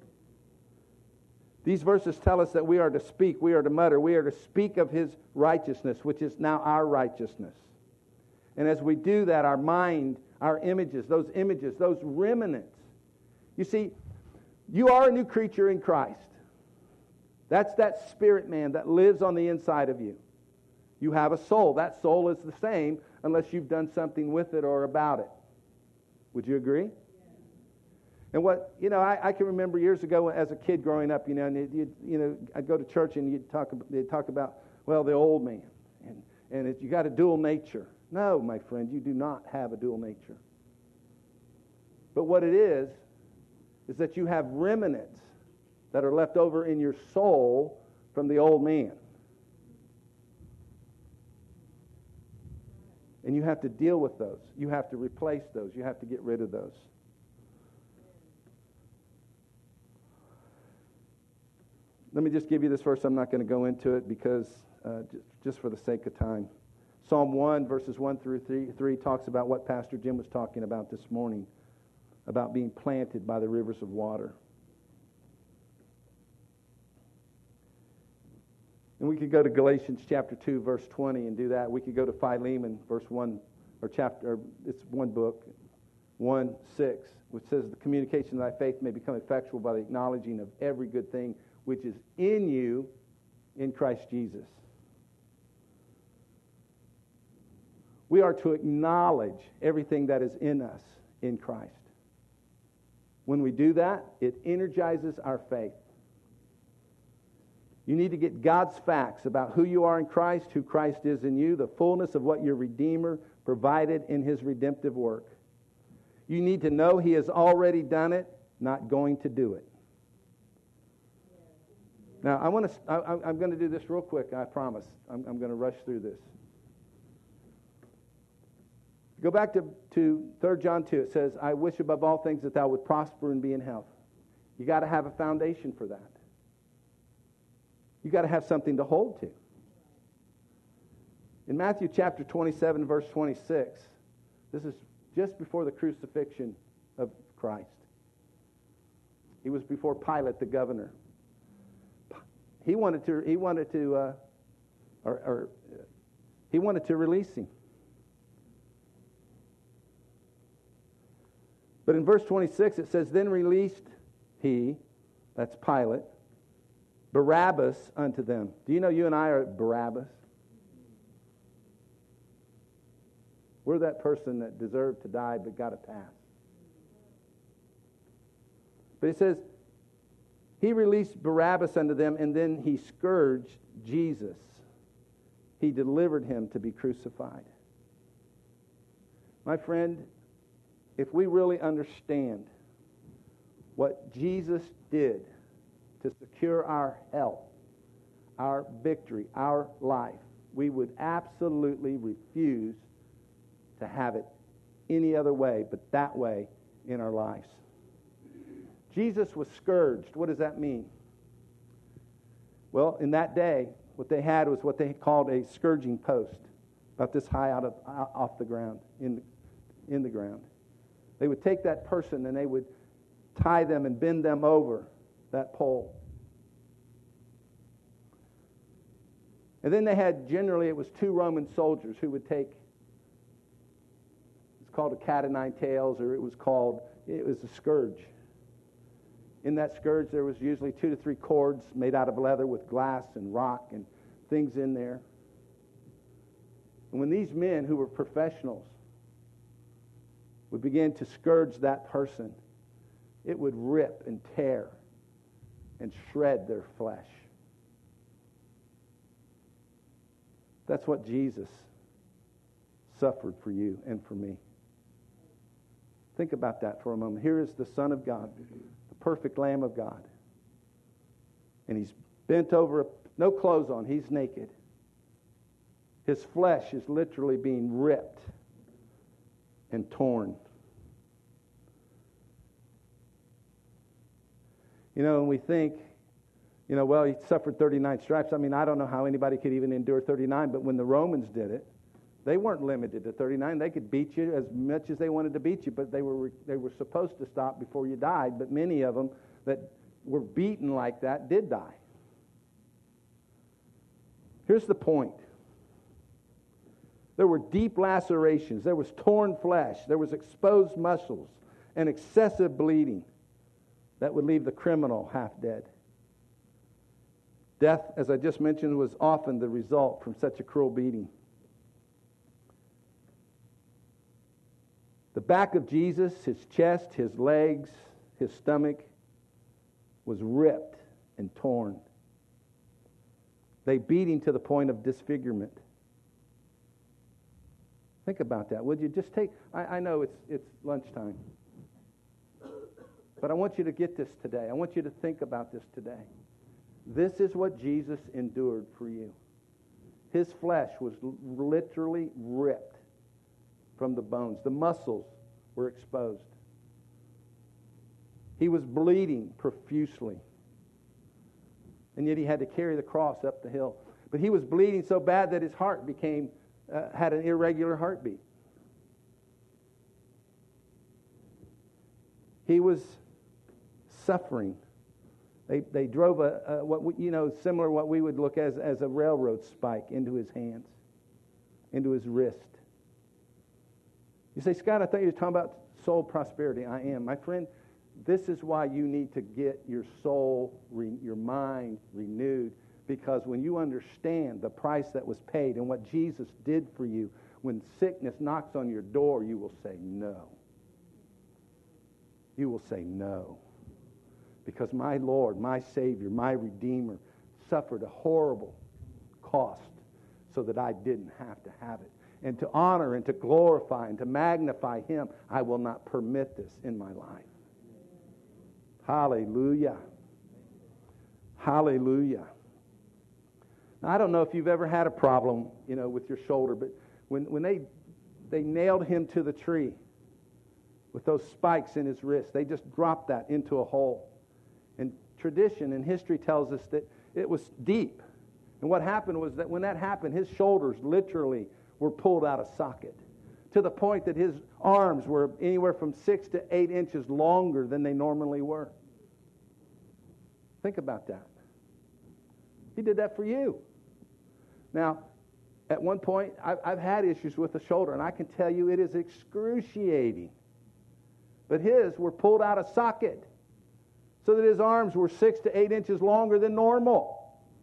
These verses tell us that we are to speak, we are to mutter, we are to speak of His righteousness, which is now our righteousness. And as we do that, our mind, our images, those images, those remnants. You see, you are a new creature in Christ. That's that spirit man that lives on the inside of you. You have a soul. That soul is the same unless you've done something with it or about it. Would you agree? Yeah. And what, you know, I, I can remember years ago as a kid growing up, you know, and you you know, I'd go to church and you'd talk, they'd talk about, well, the old man, and, and it, you got a dual nature. No, my friend, you do not have a dual nature. But what it is, is that you have remnants that are left over in your soul from the old man. And you have to deal with those. You have to replace those. You have to get rid of those. Let me just give you this verse. I'm not going to go into it because uh, just, just for the sake of time. Psalm one, verses one through three, three talks about what Pastor Jim was talking about this morning, about being planted by the rivers of water. And we could go to Galatians chapter two, verse twenty, and do that. We could go to Philemon, verse one, or chapter, or it's one book, one six, which says, the communication of thy faith may become effectual by the acknowledging of every good thing which is in you in Christ Jesus. We are to acknowledge everything that is in us in Christ. When we do that, it energizes our faith. You need to get God's facts about who you are in Christ, who Christ is in you, the fullness of what your Redeemer provided in His redemptive work. You need to know He has already done it, not going to do it. Now, I want to. I, I'm going to do this real quick. I promise. I'm, I'm going to rush through this. Go back to, to Third John two. It says, I wish above all things that thou would prosper and be in health. You got to have a foundation for that. You got to have something to hold to. In Matthew chapter twenty-seven, verse twenty-six, this is just before the crucifixion of Christ. He was before Pilate, the governor. He wanted to. He wanted to. Uh, or, or uh, he wanted to release him. But in verse twenty-six it says, then released he, that's Pilate, Barabbas unto them. Do you know you and I are Barabbas? We're that person that deserved to die but got a pass. But it says, he released Barabbas unto them, and then he scourged Jesus. He delivered him to be crucified. My friend, if we really understand what Jesus did to secure our health, our victory, our life, we would absolutely refuse to have it any other way but that way in our lives. Jesus was scourged. What does that mean? Well, in that day, what they had was what they called a scourging post, about this high out of off the ground, in the, in the ground. They would take that person and they would tie them and bend them over that pole. And then they had, generally it was two Roman soldiers who would take, it's called a cat o' nine tails, or it was called, it was a scourge. In that scourge there was usually two to three cords made out of leather with glass and rock and things in there. And when these men who were professionals would begin to scourge that person, it would rip and tear and shred their flesh. That's what Jesus suffered for you and for me. Think about that for a moment. Here is the Son of God, the perfect Lamb of God. And he's bent over, no clothes on, he's naked. His flesh is literally being ripped and torn. You know, and we think, you know, well, he suffered thirty-nine stripes. I mean, I don't know how anybody could even endure thirty-nine, but when the Romans did it, they weren't limited to thirty-nine. They could beat you as much as they wanted to beat you, but they were they were supposed to stop before you died. But many of them that were beaten like that did die. Here's the point. There were deep lacerations. There was torn flesh. There was exposed muscles and excessive bleeding that would leave the criminal half dead. Death, as I just mentioned, was often the result from such a cruel beating. The back of Jesus, his chest, his legs, his stomach was ripped and torn. They beat him to the point of disfigurement. Think about that, would you? Just take, I, I know it's it's lunchtime, but I want you to get this today. I want you to think about this today. This is what Jesus endured for you. His flesh was literally ripped from the bones. The muscles were exposed. He was bleeding profusely. And yet he had to carry the cross up the hill. But he was bleeding so bad that his heart became, uh, had an irregular heartbeat. He was suffering. They they drove a, a what we, you know similar what we would look as as a railroad spike into his hands, into his wrist. You say, Scott, I thought you were talking about soul prosperity. I am, my friend. This is why you need to get your soul, re, your mind renewed, because when you understand the price that was paid and what Jesus did for you, when sickness knocks on your door, you will say no. You will say no. Because my Lord, my Savior, my Redeemer suffered a horrible cost so that I didn't have to have it. And to honor and to glorify and to magnify Him, I will not permit this in my life. Hallelujah. Hallelujah. Now, I don't know if you've ever had a problem, you know, with your shoulder, but when, when they they nailed him to the tree with those spikes in his wrist, they just dropped that into a hole. And tradition and history tells us that it was deep. And what happened was that when that happened, his shoulders literally were pulled out of socket, to the point that his arms were anywhere from six to eight inches longer than they normally were. Think about that. He did that for you. Now, at one point, I've, I've had issues with the shoulder, and I can tell you it is excruciating. But his were pulled out of socket, so that his arms were six to eight inches longer than normal.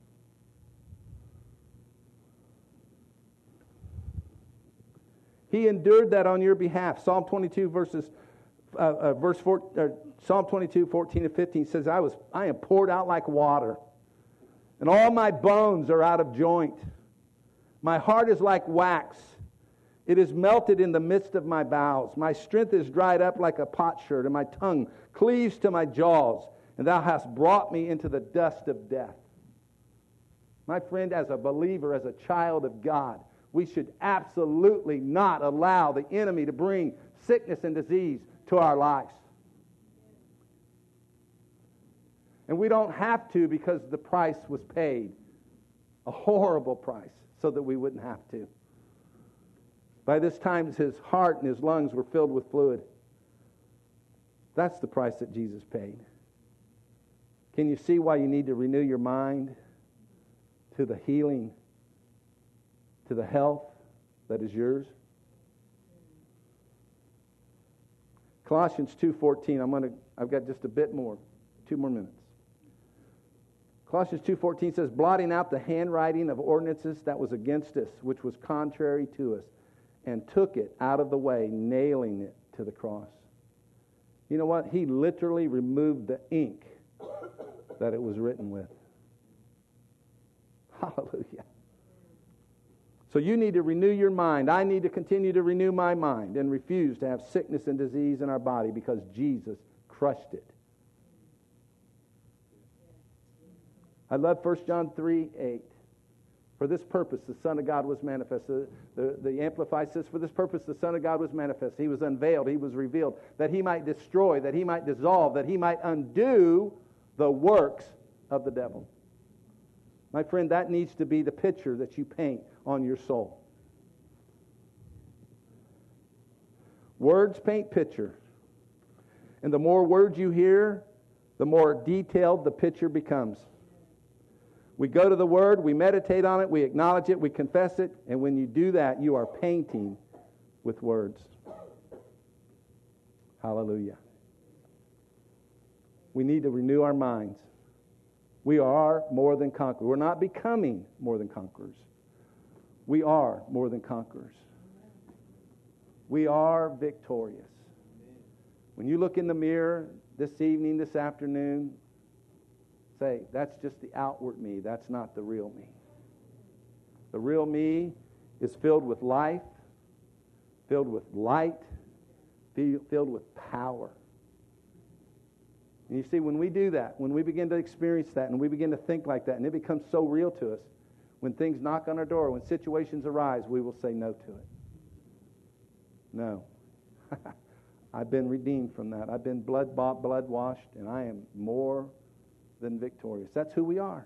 He endured that on your behalf. Psalm twenty-two, verses, uh, uh, verse four, uh, Psalm twenty-two, fourteen and fifteen says, "I was, I am poured out like water, and all my bones are out of joint. My heart is like wax; it is melted in the midst of my bowels. My strength is dried up like a potsherd, and my tongue cleaves to my jaws. And thou hast brought me into the dust of death." My friend, as a believer, as a child of God, we should absolutely not allow the enemy to bring sickness and disease to our lives. And we don't have to, because the price was paid, a horrible price, so that we wouldn't have to. By this time, his heart and his lungs were filled with fluid. That's the price that Jesus paid. Can you see why you need to renew your mind to the healing, to the health that is yours? Colossians two fourteen. I'm going to. I've got just a bit more, two more minutes. Colossians two fourteen says, "Blotting out the handwriting of ordinances that was against us, which was contrary to us, and took it out of the way, nailing it to the cross." You know what? He literally removed the ink that it was written with. Hallelujah. So you need to renew your mind. I need to continue to renew my mind and refuse to have sickness and disease in our body, because Jesus crushed it. I love First John three eight. "For this purpose the Son of God was manifest." The, the, the Amplified says, "For this purpose the Son of God was manifest." He was unveiled, He was revealed, that He might destroy, that He might dissolve, that He might undo the works of the devil. My friend, that needs to be the picture that you paint on your soul. Words paint picture. And the more words you hear, the more detailed the picture becomes. We go to the Word, we meditate on it, we acknowledge it, we confess it, and when you do that, you are painting with words. Hallelujah. We need to renew our minds. We are more than conquerors. We're not becoming more than conquerors. We are more than conquerors. We are victorious. When you look in the mirror this evening, this afternoon, say, that's just the outward me. That's not the real me. The real me is filled with life, filled with light, filled with power. And you see, when we do that, when we begin to experience that, and we begin to think like that, and it becomes so real to us, when things knock on our door, when situations arise, we will say no to it. No. I've been redeemed from that. I've been blood bought, blood washed, and I am more than victorious. That's who we are.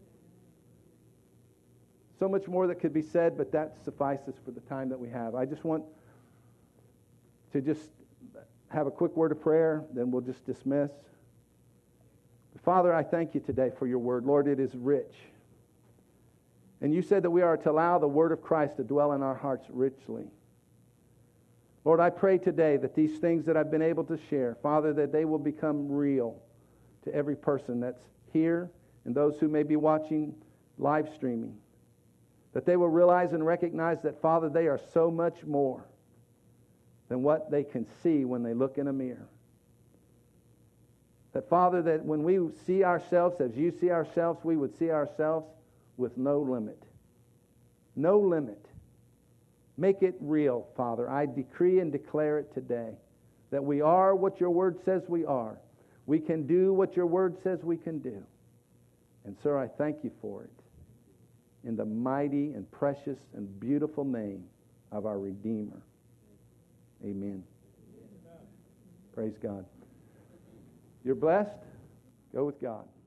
So much more that could be said, but that suffices for the time that we have. I just want to just have a quick word of prayer, then we'll just dismiss. Father, I thank you today for your word. Lord, it is rich. And you said that we are to allow the word of Christ to dwell in our hearts richly. Lord, I pray today that these things that I've been able to share, Father, that they will become real to every person that's here and those who may be watching live streaming. That they will realize and recognize that, Father, they are so much more than what they can see when they look in a mirror. That, Father, that when we see ourselves as you see ourselves, we would see ourselves with no limit. No limit. Make it real, Father. I decree and declare it today that we are what your word says we are. We can do what your word says we can do. And, sir, I thank you for it. In the mighty and precious and beautiful name of our Redeemer. Amen. Praise God. You're blessed. Go with God.